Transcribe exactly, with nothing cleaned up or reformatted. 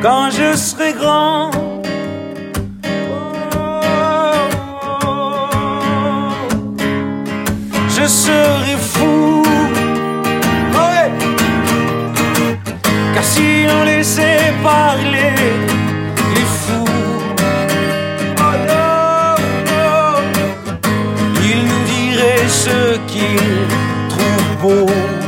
quand je serai grand. Je serai fou, ouais. Car si on laissait parler les fous, oh non, non, ils nous diraient ce qu'ils trouvent beau.